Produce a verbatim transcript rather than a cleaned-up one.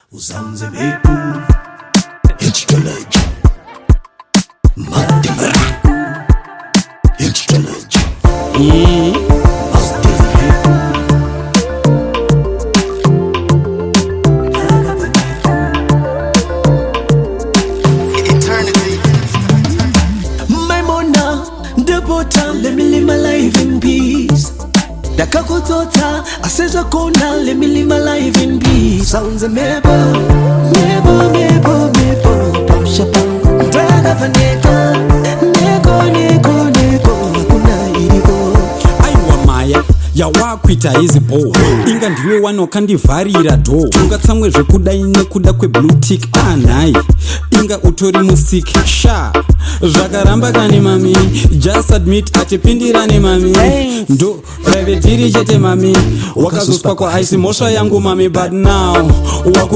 uzanze beku Inchkalaji Mati beku Inchkalaji Mati beku Eternity Maimona Debota, let me live my life in peace. Dakakotota, aseza kona, let me live my life in peace. Sounds a mebo, mebo, mebo, mebo, pop shapang, draga vaneta, neko, neko, neko, kuna irigo. Aiwa maya, ya wakuita hizi bo inga ndiwe wanokandivharira do ungatsamwe zvekudai nekuda kweblue tick anai inga utori musiki sha zvakaramba kani mami just admit atipindirane mami ndo private diri chete mami wakazospa kwa ice mosha yangu mami but now waku